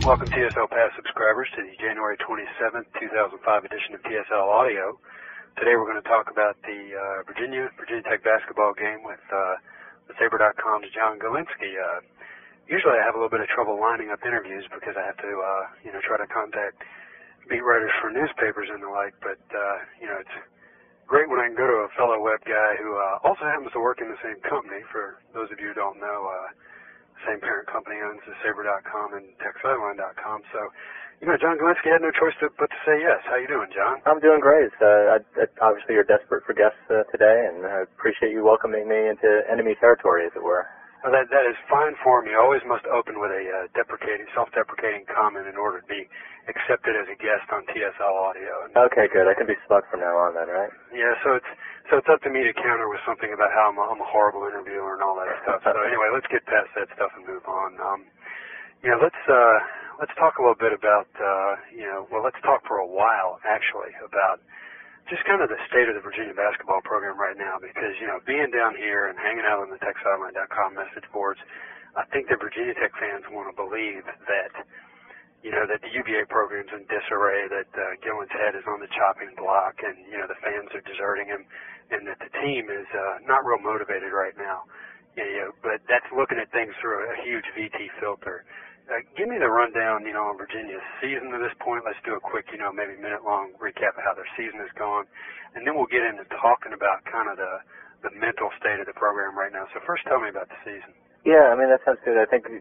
Welcome TSL Pass subscribers to the January 27th, 2005 edition of TSL Audio. Today we're going to talk about the Virginia Tech basketball game with Saber.com's John Galinsky. Usually I have a little bit of trouble lining up interviews because I have to try to contact beat writers for newspapers and the like, but it's great when I can go to a fellow web guy who also happens to work in the same company. For those of you who don't know, the same parent company owns the Saber.com and TechSideline.com. So, John Galinsky had no choice but to say yes. How you doing, John? I'm doing great. Obviously, you're desperate for guests today, and I appreciate you welcoming me into enemy territory, as it were. Well, that is fine form. You always must open with a self-deprecating comment in order to be accepted as a guest on TSL Audio. Okay, good. I can be smug from now on, then, right? Yeah. So it's up to me to counter with something about how I'm a horrible interviewer and all that stuff. So anyway, let's get past that stuff and move on. Let's talk a little bit about let's talk for a while actually about just kind of the state of the Virginia basketball program right now, because being down here and hanging out on the TechSideline.com message boards, I think the Virginia Tech fans want to believe that that the UVA program's in disarray, that Gillen's head is on the chopping block, and the fans are deserting him, and that the team is not real motivated right now. But that's looking at things through a huge VT filter. Give me the rundown, on Virginia's season to this point. Let's do a quick, maybe minute-long recap of how their season has gone, and then we'll get into talking about kind of the mental state of the program right now. So first, tell me about the season. Yeah, that sounds good. I think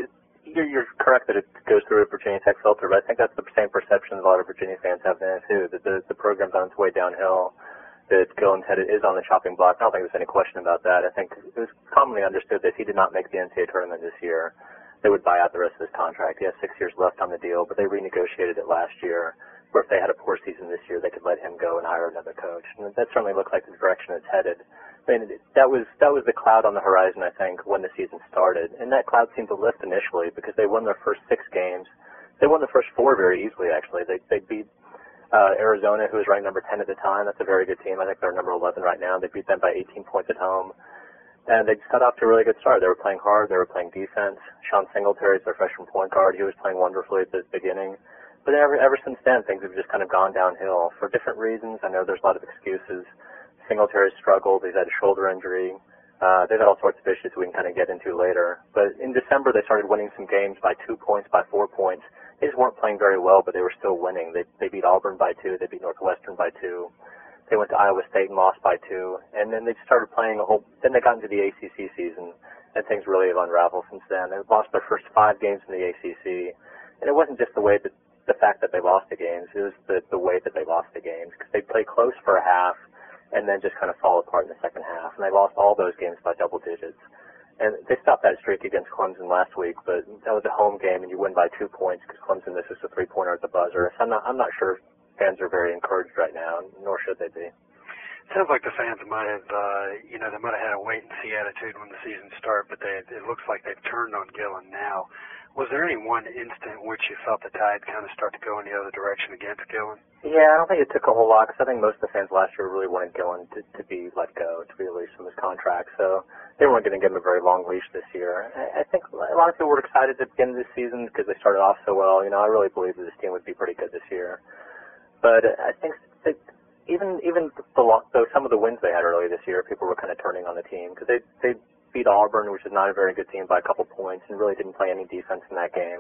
you're correct that it goes through a Virginia Tech filter, but I think that's the same perception a lot of Virginia fans have now, too, that the program's on its way downhill, that Gillen's head is on the chopping block. I don't think there's any question about that. I think it was commonly understood that if he did not make the NCAA tournament this year, they would buy out the rest of his contract. He has 6 years left on the deal, but they renegotiated it last year, where if they had a poor season this year, they could let him go and hire another coach. And that certainly looked like the direction it's headed. That was the cloud on the horizon, I think, when the season started. And that cloud seemed to lift initially because they won their first 6 games. They won the first 4 very easily, actually. They beat Arizona, who was ranked number 10 at the time. That's a very good team. I think they're number 11 right now. They beat them by 18 points at home. And they got off to a really good start. They were playing hard. They were playing defense. Sean Singletary is their freshman point guard. He was playing wonderfully at the beginning. But ever since then, things have just kind of gone downhill for different reasons. I know there's a lot of excuses. Singletary struggled. He's had a shoulder injury. They've had all sorts of issues we can kind of get into later. But in December, they started winning some games by 2 points, by 4 points. They just weren't playing very well, but they were still winning. They beat Auburn by 2. They beat Northwestern by 2. They went to Iowa State and lost by 2. And then they started playing then they got into the ACC season, and things really have unraveled since then. They lost their first 5 games in the ACC. And it wasn't just the fact that they lost the games. It was the way that they lost the games, because they played close for a half and then just kind of fall apart in the second half. And they lost all those games by double digits. And they stopped that streak against Clemson last week, but that was a home game, and you win by 2 points because Clemson misses a 3-pointer at the buzzer. So I'm not sure fans are very encouraged right now, nor should they be. It sounds like the fans might have, they might have had a wait-and-see attitude when the season started, but it looks like they've turned on Gillen now. Was there any one instant in which you felt the tide kind of start to go in the other direction against Gillen? Yeah, I don't think it took a whole lot, because I think most of the fans last year really wanted Gillen to be let go, to be released from his contract, so they weren't going to give him a very long leash this year. I think a lot of people were excited at the beginning of this season because they started off so well. I really believed that this team would be pretty good this year. But I think that even though some of the wins they had early this year, people were kind of turning on the team, because they beat Auburn, which is not a very good team, by a couple points, and really didn't play any defense in that game.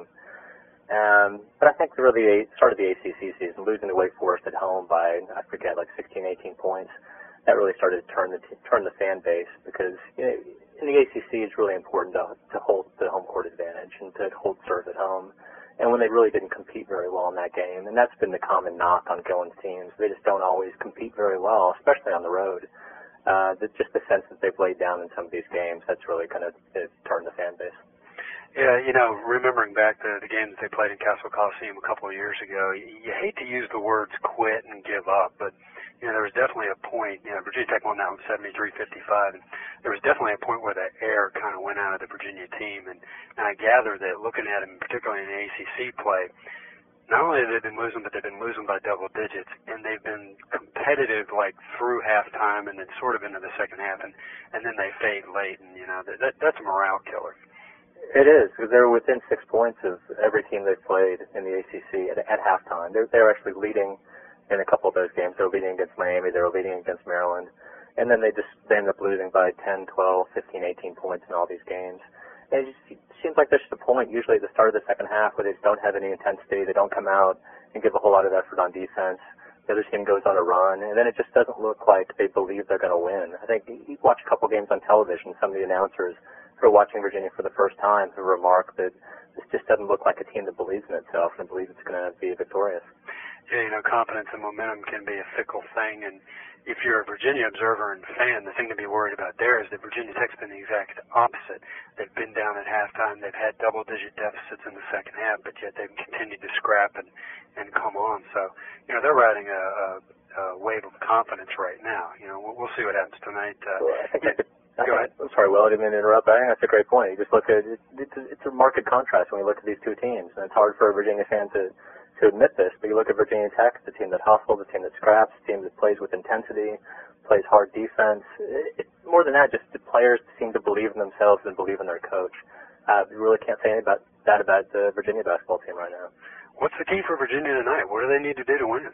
But I think really they started the ACC season, losing to Wake Forest at home by, I forget, like 16, 18 points. That really started to turn the fan base, because in the ACC it's really important to hold the home court advantage and to hold serve at home. And when they really didn't compete very well in that game, and that's been the common knock on Gillen's teams, they just don't always compete very well, especially on the road. Just the sense that they've laid down in some of these games, that's really kind of turned the fan base. Yeah, remembering back to the games they played in Castle Coliseum a couple of years ago, you hate to use the words quit and give up, but there was definitely a point. Virginia Tech won that one 73-55, and there was definitely a point where the air kind of went out of the Virginia team, and I gather that looking at them, particularly in the ACC play, not only have they been losing, but they've been losing by double digits, and they've been competitive like through halftime and then sort of into the second half, and then they fade late, and that's a morale killer. It is, because they're within 6 points of every team they've played in the ACC at halftime. They're actually leading in a couple of those games. They were leading against Miami. They were leading against Maryland. And then they end up losing by 10, 12, 15, 18 points in all these games. And it just seems like there's just a point, usually at the start of the second half, where they just don't have any intensity. They don't come out and give a whole lot of effort on defense. The other team goes on a run, and then it just doesn't look like they believe they're going to win. I think you watch a couple games on television, some of the announcers who are watching Virginia for the first time who remark that this just doesn't look like a team that believes in itself and believes it's going to be victorious. Yeah, confidence and momentum can be a fickle thing, and if you're a Virginia observer and fan, the thing to be worried about there is that Virginia Tech's been the exact opposite. They've been down at halftime. They've had double-digit deficits in the second half, but yet they've continued to scrap and come on. So, they're riding a wave of confidence right now. We'll see what happens tonight. Go ahead. I'm sorry, Will, I didn't mean to interrupt. I think that's a great point. You just look at it's a marked contrast when you look at these two teams, and it's hard for a Virginia fan to admit this, but you look at Virginia Tech, the team that hustles, the team that scraps, the team that plays with intensity, plays hard defense. More than that, just the players seem to believe in themselves and believe in their coach. You really can't say anything about the Virginia basketball team right now. What's the key for Virginia tonight? What do they need to do to win?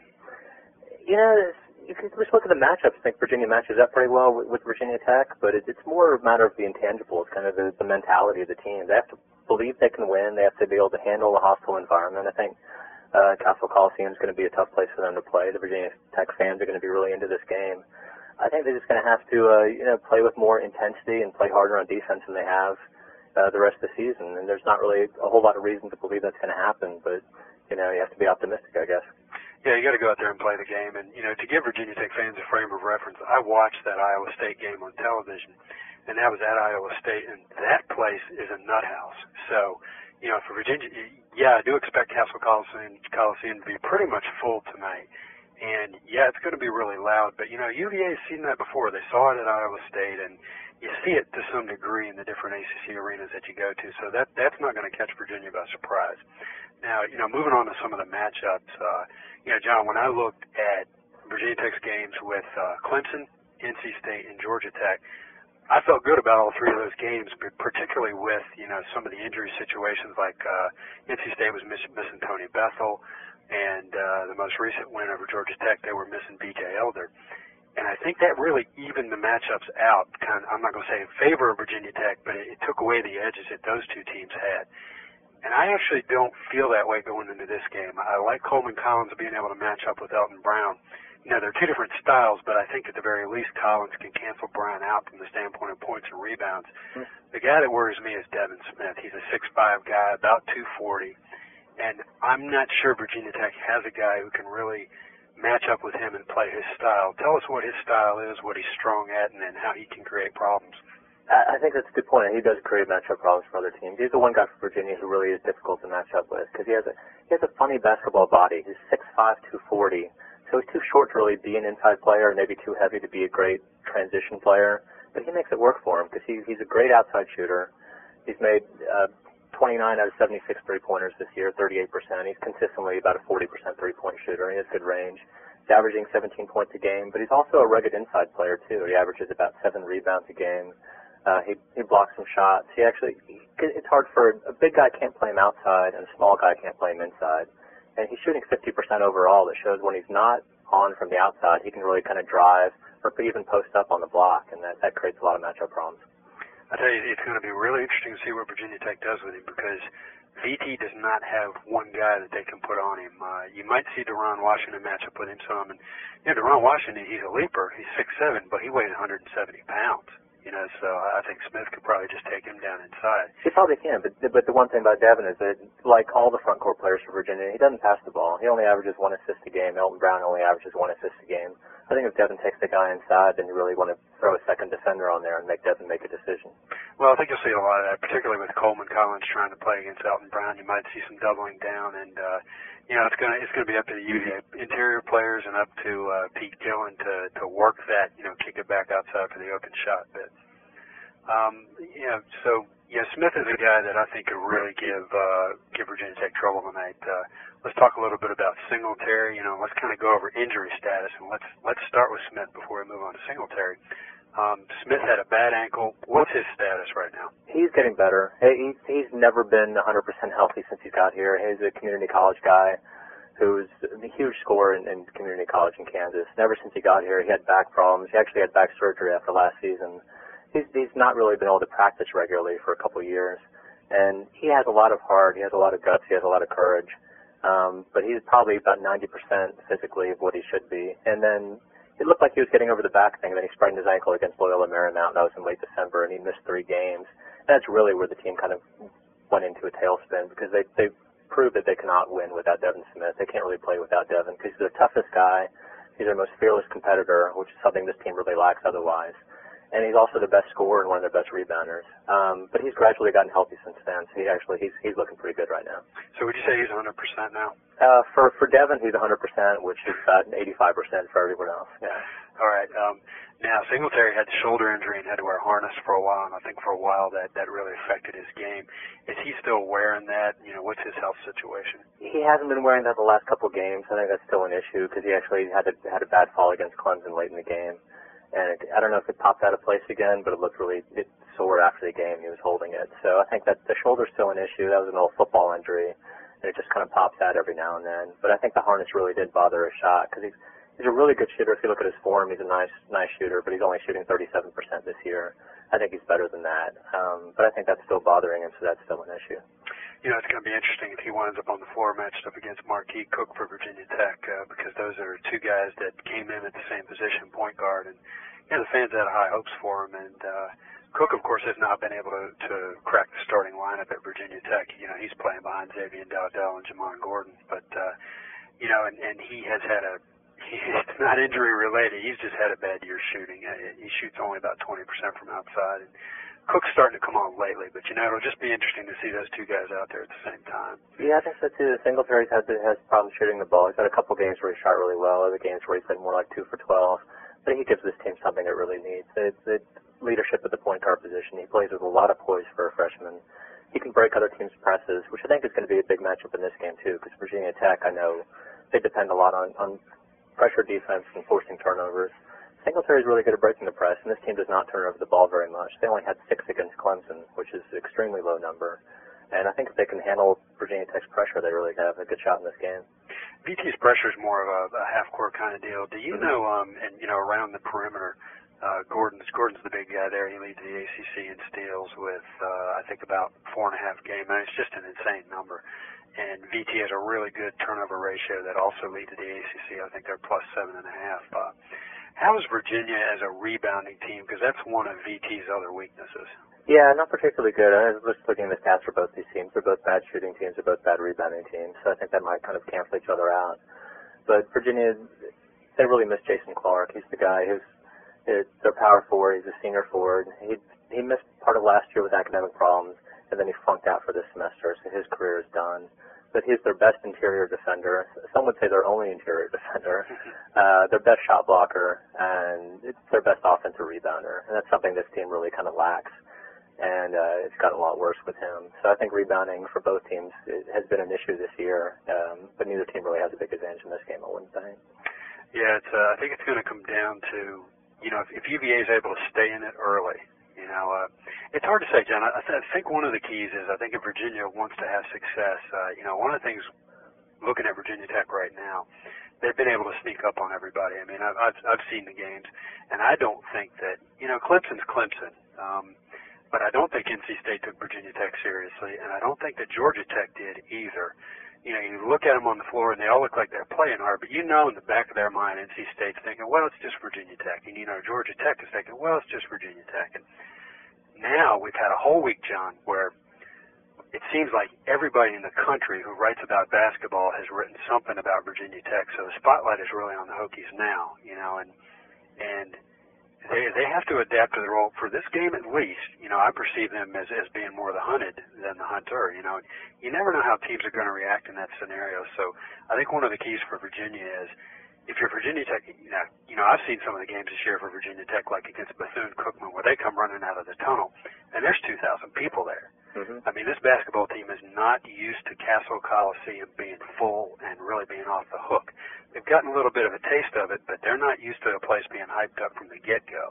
You can just look at the matchups. I think Virginia matches up pretty well with Virginia Tech, but it's more a matter of the intangibles, kind of the mentality of the team. They have to believe they can win. They have to be able to handle a hostile environment. I think Cassell Coliseum is going to be a tough place for them to play. The Virginia Tech fans are going to be really into this game. I think they're just going to have to play with more intensity and play harder on defense than they have the rest of the season. And there's not really a whole lot of reason to believe that's going to happen, but you have to be optimistic, I guess. Yeah, you got to go out there and play the game. And to give Virginia Tech fans a frame of reference, I watched that Iowa State game on television, and that was at Iowa State, and that place is a nut house. So, for Virginia, I do expect Cassell Coliseum to be pretty much full tonight. And, it's going to be really loud. But, UVA has seen that before. They saw it at Iowa State, and you see it to some degree in the different ACC arenas that you go to. So that's not going to catch Virginia by surprise. Now, moving on to some of the matchups, John, when I looked at Virginia Tech's games with Clemson, NC State, and Georgia Tech, I felt good about all three of those games, but particularly with, some of the injury situations like NC State was missing Tony Bethel, and the most recent win over Georgia Tech, they were missing B.J. Elder. And I think that really evened the matchups out, I'm not going to say in favor of Virginia Tech, but it took away the edges that those two teams had. And I actually don't feel that way going into this game. I like Coleman Collins being able to match up with Elton Brown. They're two different styles, but I think at the very least Collins can cancel Brown out from the standpoint of points and rebounds. The guy that worries me is Devin Smith. He's a 6'5" guy, about 240, and I'm not sure Virginia Tech has a guy who can really match up with him and play his style. Tell us what his style is, what he's strong at, and then how he can create problems. I think that's a good point. He does create matchup problems for other teams. He's the one guy for Virginia who really is difficult to match up with because he has a funny basketball body. He's 6'5", 240. So he's too short to really be an inside player and maybe too heavy to be a great transition player. But he makes it work for him because he's a great outside shooter. He's made 29 out of 76 three-pointers this year, 38%. He's consistently about a 40% three-point shooter. He has good range. He's averaging 17 points a game, but he's also a rugged inside player, too. He averages about 7 rebounds a game. He blocks some shots. It's hard for a big guy can't play him outside and a small guy can't play him inside. And he's shooting 50% overall. That shows when he's not on from the outside, he can really kind of drive or even post up on the block, and that creates a lot of matchup problems. I tell you, it's going to be really interesting to see what Virginia Tech does with him because VT does not have one guy that they can put on him. You might see Deron Washington match up with him some. And Deron Washington, he's a leaper. He's 6'7", but he weighs 170 pounds. So I think Smith could probably just take him down inside. He probably can, but the one thing about Devin is that, like all the front court players for Virginia, he doesn't pass the ball. He only averages 1 assist a game. Elton Brown only averages 1 assist a game. I think if Devin takes the guy inside, then you really want to throw a second defender on there and make Devin make a decision. Well, I think you'll see a lot of that, particularly with Coleman Collins trying to play against Elton Brown. You might see some doubling down, and it's going to be up to the UVA interior players and up to Pete Gillen to work that, kick it back outside for the open shot bit. Smith is a guy that I think could really give Virginia Tech trouble tonight. Let's talk a little bit about Singletary. Let's kind of go over injury status, and let's start with Smith before we move on to Singletary. Smith had a bad ankle. What's his status right now? He's getting better. He's never been 100% healthy since he got here. He's a community college guy who's a huge scorer in community college in Kansas. Ever since he got here, he had back problems. He actually had back surgery after last season. He's not really been able to practice regularly for a couple of years. And he has a lot of heart. He has a lot of guts. He has a lot of courage. But he's probably about 90% physically of what he should be. And then it looked like he was getting over the back thing, and then he sprained his ankle against Loyola Marymount. That was in late December, and he missed 3 games. And that's really where the team kind of went into a tailspin, because they proved that they cannot win without Devin Smith. They can't really play without Devin, because he's their toughest guy. He's their most fearless competitor, which is something this team really lacks otherwise. And he's also the best scorer and one of their best rebounders. But he's gradually gotten healthy since then, so he's looking pretty good right now. So would you say he's 100% now? For Devin, he's 100%, which is about 85% for everyone else. Yeah. All right. Now, Singletary had the shoulder injury and had to wear a harness for a while, and I think for a while that really affected his game. Is he still wearing that? What's his health situation? He hasn't been wearing that the last couple of games. I think that's still an issue because he actually had a bad fall against Clemson late in the game. And I don't know if it popped out of place again, but it looked really sore after the game. He was holding it. So I think that the shoulder's still an issue. That was an old football injury, and it just kind of pops out every now and then. But I think the harness really did bother his shot because he's a really good shooter. If you look at his form, he's a nice shooter, but he's only shooting 37% this year. I think he's better than that. But I think that's still bothering him, so that's still an issue. It's going to be interesting if he winds up on the floor matched up against Marquis Cook for Virginia Tech, because those are 2 guys that came in at the same position, point guard, and the fans had high hopes for him. And Cook, of course, has not been able to crack the starting lineup at Virginia Tech. He's playing behind Xavier Dowdell and Jamon Gordon, but and he has had it's not injury related. He's just had a bad year shooting. He shoots only about 20% from outside. And Cook's starting to come on lately, but it'll just be interesting to see those 2 guys out there at the same time. Yeah, I think so too. Singletary has problems shooting the ball. He's had a couple games where he shot really well, other games where he's been more like 2 for 12. But he gives this team something it really needs. It's leadership at the point guard position. He plays with a lot of poise for a freshman. He can break other teams' presses, which I think is going to be a big matchup in this game too, because Virginia Tech, I know, they depend a lot on pressure defense and forcing turnovers. Singletary is really good at breaking the press, and this team does not turn over the ball very much. They only had 6 against Clemson, which is an extremely low number. And I think if they can handle Virginia Tech's pressure, they really have a good shot in this game. VT's pressure is more of a half-court kind of deal. Do you know, around the perimeter, Gordon's the big guy there. He leads the ACC in steals with, I think, about 4.5 games. I mean, it's just an insane number. And VT has a really good turnover ratio that also leads the ACC. I think they're plus 7.5. How is Virginia as a rebounding team? Because that's one of VT's other weaknesses. Yeah, not particularly good. I was just looking at the stats for both these teams. They're both bad shooting teams. They're both bad rebounding teams. So I think that might kind of cancel each other out. But Virginia, they really miss Jason Clark. He's the guy who's their power forward. He's a senior forward. He missed part of last year with academic problems, and then he flunked out for this semester, so his career is done. But he's their best interior defender. Some would say their only interior defender. Their best shot blocker, and it's their best offensive rebounder. And that's something this team really kind of lacks. And it's gotten a lot worse with him. So I think rebounding for both teams has been an issue this year. But neither team really has a big advantage in this game, I wouldn't think. Yeah, I think it's going to come down to, if UVA is able to stay in it early. It's hard to say, John. I think one of the keys is I think if Virginia wants to have success, one of the things looking at Virginia Tech right now, they've been able to sneak up on everybody. I mean, I've seen the games, and I don't think that, Clemson's Clemson, but I don't think NC State took Virginia Tech seriously, and I don't think that Georgia Tech did either. You look at them on the floor, and they all look like they're playing hard, but in the back of their mind, NC State's thinking, well, it's just Virginia Tech. And, Georgia Tech is thinking, well, it's just Virginia Tech. And now we've had a whole week, John, where it seems like everybody in the country who writes about basketball has written something about Virginia Tech. So the spotlight is really on the Hokies now, and they have to adapt to the role. For this game at least, I perceive them as being more the hunted than the hunter. You never know how teams are going to react in that scenario. So I think one of the keys for Virginia is, if you're Virginia Tech, I've seen some of the games this year for Virginia Tech, like against Bethune-Cookman, where they come running out of the tunnel, and there's 2,000 people there. Mm-hmm. I mean, this basketball team is not used to Castle Coliseum being full and really being off the hook. They've gotten a little bit of a taste of it, but they're not used to a place being hyped up from the get-go.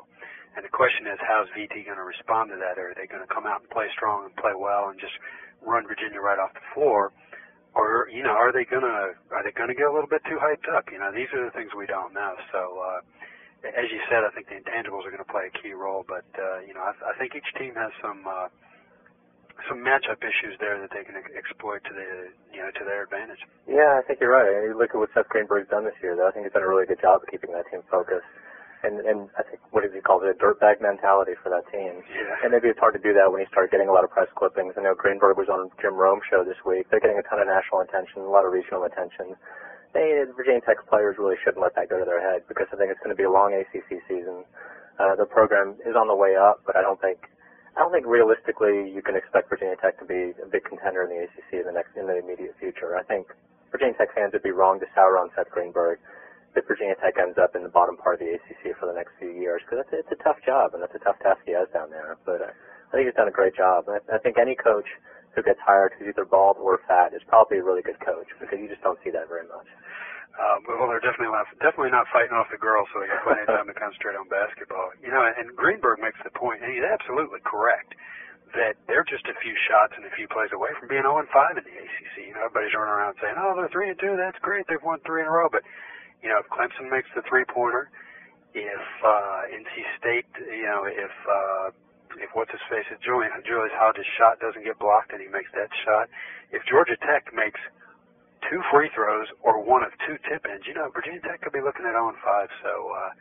And the question is, how's VT going to respond to that? Are they going to come out and play strong and play well and just run Virginia right off the floor? Or, are they going to get a little bit too hyped up? These are the things we don't know. So, as you said, I think the intangibles are going to play a key role. But, I think each team has some matchup issues there that they can exploit to their advantage. Yeah, I think you're right. You look at what Seth Greenberg's done this year, though. I think he's done a really good job of keeping that team focused. And I think, what does he call it, a dirtbag mentality for that team. Yeah. And maybe it's hard to do that when you start getting a lot of press clippings. I know Greenberg was on Jim Rome's show this week. They're getting a ton of national attention, a lot of regional attention. Virginia Tech players really shouldn't let that go to their head, because I think it's going to be a long ACC season. The program is on the way up, but I don't think realistically you can expect Virginia Tech to be a big contender in the ACC in the immediate future. I think Virginia Tech fans would be wrong to sour on Seth Greenberg if Virginia Tech ends up in the bottom part of the ACC for the next few years, because it's a tough job, and that's a tough task he has down there. But I think he's done a great job. I think any coach who gets hired who's either bald or fat is probably a really good coach, because you just don't see that very much. Well, they're definitely not fighting off the girls, so they got plenty of time to concentrate on basketball. And Greenberg makes the point, and he's absolutely correct, that they're just a few shots and a few plays away from being 0-5 in the ACC. Everybody's running around saying, "Oh, they're 3-2. That's great. They've won 3 in a row." But if Clemson makes the three-pointer, if NC State, if what's his face, Julius Hodges' shot doesn't get blocked and he makes that shot, if Georgia Tech makes 2 free throws or 1 of 2 tip-ins, Virginia Tech could be looking at 0-5. So,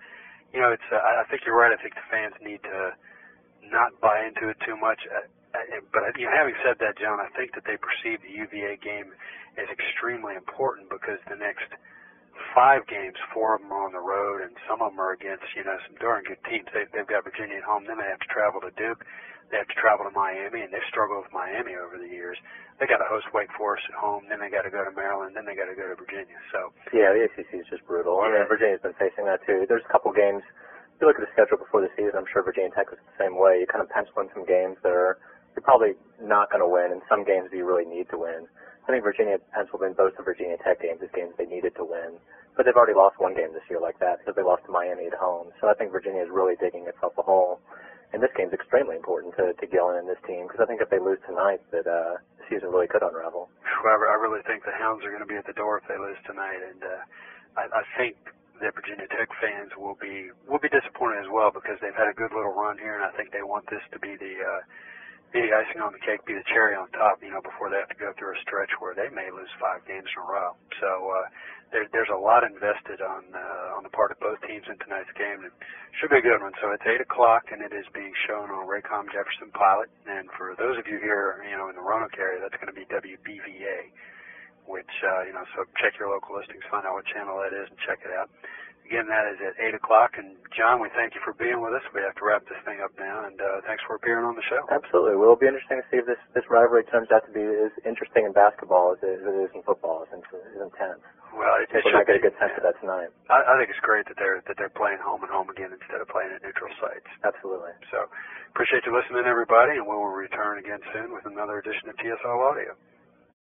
I think you're right. I think the fans need to not buy into it too much. But having said that, John, I think that they perceive the UVA game as extremely important, because the next 5 games, 4 of them are on the road, and some of them are against, some darn good teams. They've got Virginia at home, then they have to travel to Duke, they have to travel to Miami, and they've struggled with Miami over the years. They got to host Wake Forest at home, then they got to go to Maryland, then they got to go to Virginia. So yeah, the ACC is just brutal. Yeah. I mean, Virginia's been facing that too. There's a couple games. If you look at the schedule before the season, I'm sure Virginia Tech was the same way. You kind of pencil in some games that you're probably not going to win, and some games that you really need to win. I think Virginia penciled in both the Virginia Tech games as games they needed to win. But they've already lost 1 game this year like that, because they lost to Miami at home. So I think Virginia is really digging itself a hole. And this game's extremely important to Gillen and this team, because I think if they lose tonight, that the season really could unravel. I really think the Hounds are going to be at the door if they lose tonight. And I think that Virginia Tech fans will be disappointed as well, because they've had a good little run here, and I think they want this to be the icing on the cake, be the cherry on top, before they have to go through a stretch where they may lose 5 games in a row. So there's a lot invested on the part of both teams in tonight's game. It should be a good one. So it's 8 o'clock, and it is being shown on Raycom Jefferson Pilot. And for those of you here, in the Roanoke area, that's going to be WBVA, which, so check your local listings, find out what channel that is, and check it out. Again, that is at 8 o'clock. And, John, we thank you for being with us. We have to wrap this thing up now, and thanks for appearing on the show. Absolutely. Well, it'll be interesting to see if this rivalry turns out to be as interesting in basketball as it is in football. It's intense. Well, People might get a good sense of that tonight. I think it's great that they're playing home and home again instead of playing at neutral sites. Absolutely. So appreciate you listening, everybody, and we will return again soon with another edition of TSL Audio.